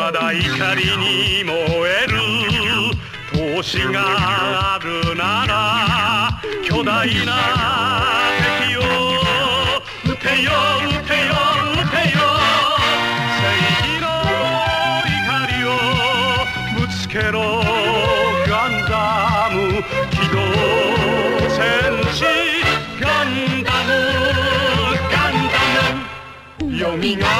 まだ怒りに燃える闘志があるなら巨大な敵を撃てよ撃てよ撃てよ正義の怒りをぶつけろガンダム機動戦士ガンダムガンダムよみがえ